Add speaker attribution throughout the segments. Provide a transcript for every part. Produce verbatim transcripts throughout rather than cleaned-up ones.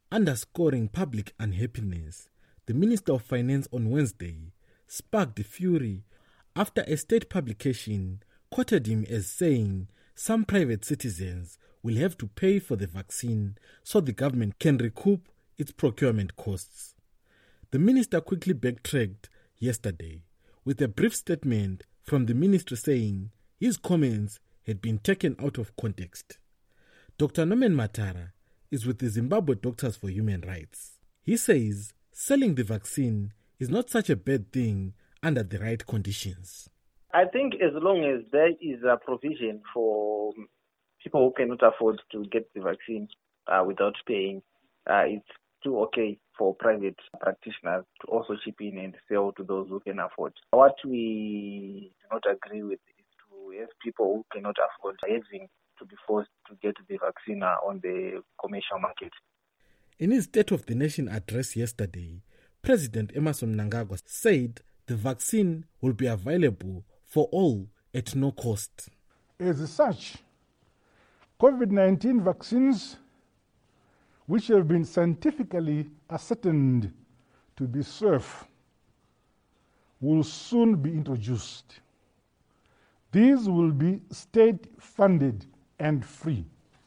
Speaker 1: Underscoring public unhappiness, the Minister of Finance on Wednesday sparked fury after a state publication quoted him as saying some private citizens will have to pay for the vaccine so the government can recoup its procurement costs. The minister quickly backtracked yesterday with a brief statement from the ministry saying his comments had been taken out of context. Doctor Norman Matara is with the Zimbabwe Doctors for Human Rights. He says selling the vaccine is not such a bad thing under the right conditions.
Speaker 2: I think as long as there is a provision for people who cannot afford to get the vaccine uh, without paying, uh, it's still okay for private practitioners to also chip in and sell to those who can afford. What we do not agree with is to have people who cannot afford having to be forced to get the vaccine on the commercial market.
Speaker 1: In his State of the Nation address yesterday, President Emmerson Mnangagwa said the vaccine will be available for all at no cost.
Speaker 3: As such, COVID nineteen vaccines, which have been scientifically ascertained to be safe, will soon be introduced. These will be state-funded and free.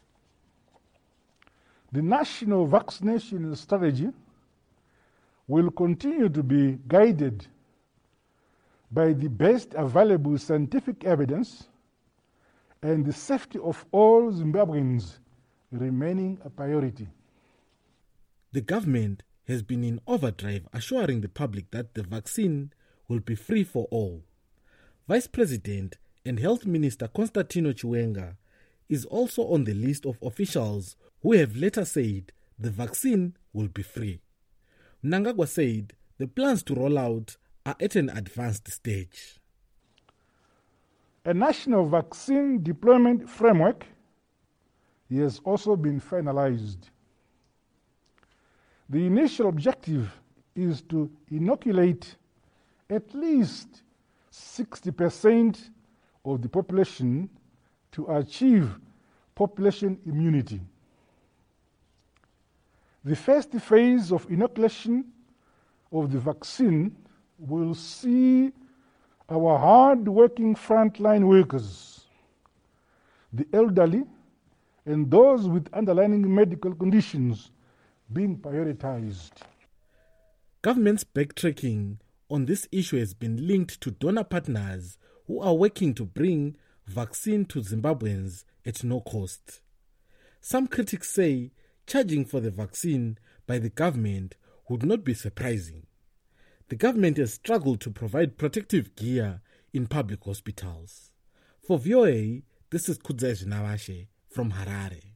Speaker 3: The national vaccination strategy will continue to be guided by the best available scientific evidence and the safety of all Zimbabweans remaining a priority.
Speaker 1: The government has been in overdrive assuring the public that the vaccine will be free for all. Vice President and Health Minister Constantino Chiwenga is also on the list of officials who have later said the vaccine will be free. Mnangagwa said the plans to roll out are at an advanced stage.
Speaker 3: A national vaccine deployment framework has also been finalized. The initial objective is to inoculate at least sixty percent of the population to achieve population immunity. The first phase of inoculation of the vaccine will see our hard-working frontline workers, the elderly, and those with underlying medical conditions being prioritized.
Speaker 1: Government's backtracking on this issue has been linked to donor partners who are working to bring vaccine to Zimbabweans at no cost. Some critics say charging for the vaccine by the government would not be surprising. The government has struggled to provide protective gear in public hospitals. For V O A, this is Kudzai Zinawashe from Harare.